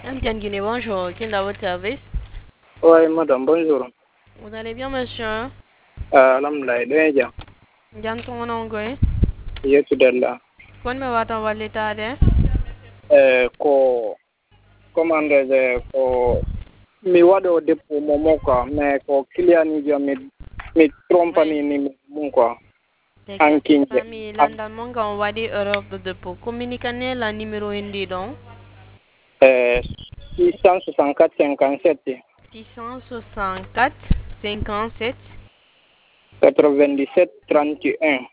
Amtian Guinée, bonjour. Qui est dans votre service? Oui, madame, bonjour. Vous allez bien, monsieur? Alhamdulillah, Deja. Janton Ongoy. Yetudella. Kon me watan walitade? Ko commande ko mi waɗo dépôt momo quoi mais ko client jo mi trompani ni mum quoi hankinje Sami landal monga on wadi erreur de dépôt. Communiquez la numéro indi donc. 664 57 664 57 97 31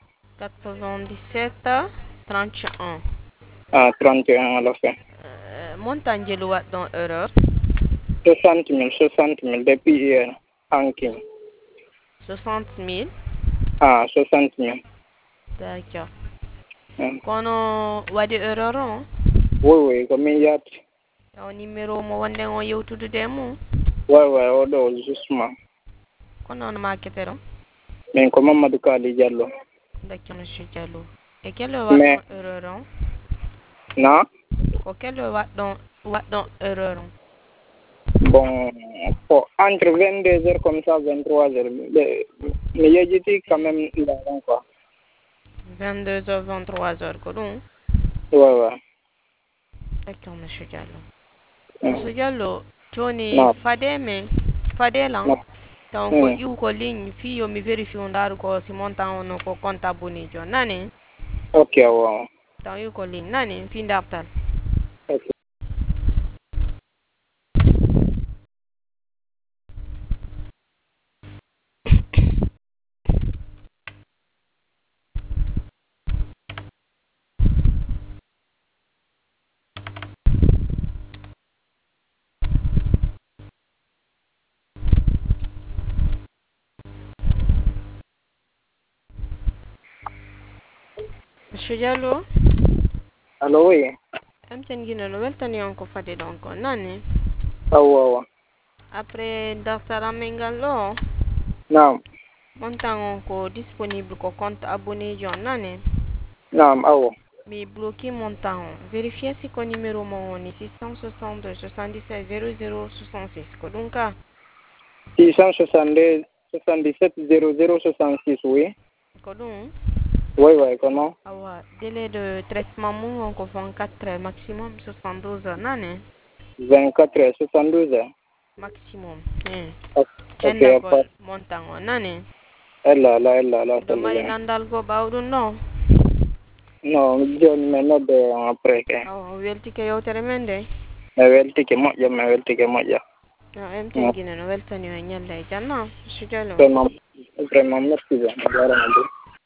97 31. 31 à la fin. Montagne de wat dans erreur. 60 000 depuis hier hankin. 60 000. 60 000. D'accord. Kono wadi erreur on? Oui, comme il y a. Au numéro mo wande on yewtude demo? Oui, odo justement. Kono on marketero? Mais comment Mamadou Kali Diallo? D'accord, monsieur Diallo. Et quel est votre erreur? Non? Quel est votre erreur? Bon, entre 22h comme ça, 23h. Mais il y a quand même là, quoi. 22h, 23h, quoi donc? Ouais. D'accord, monsieur Diallo. Monsieur Diallo, Tony, Fadela, donc il ko ligne fi mi vérifie on dar ko si montant on ko compte abonné jo nani? Ok, wow. Donc il ko ligne nani fi ndaptal. Okay. Monsieur Diallo? Allô, oui. Amten gino no weltani on ko fade donc nani? Wow. Après daftara mengalo? Naam. Montant on ko disponible ko compte abonné jo nani? Naam, awo. Mais bloqué montant. Vérifiez si le numéro mon 662 77 0066. Kodunka. 662 77 0066, oui. Kodun. Oui, comment? Awa, délai de traitement mon on 24 heures maximum 72 heures nane. 24 heures, 72 heures. Maximum. Ok, D'accord, montant on nane. Elle. Domari landal go bawdu no. No, John me no de après que. Welti ke yotere mende. Me welti ke moja. Emten gine no weltani o nyalla janna. Sujalo. Vraiment merci bien.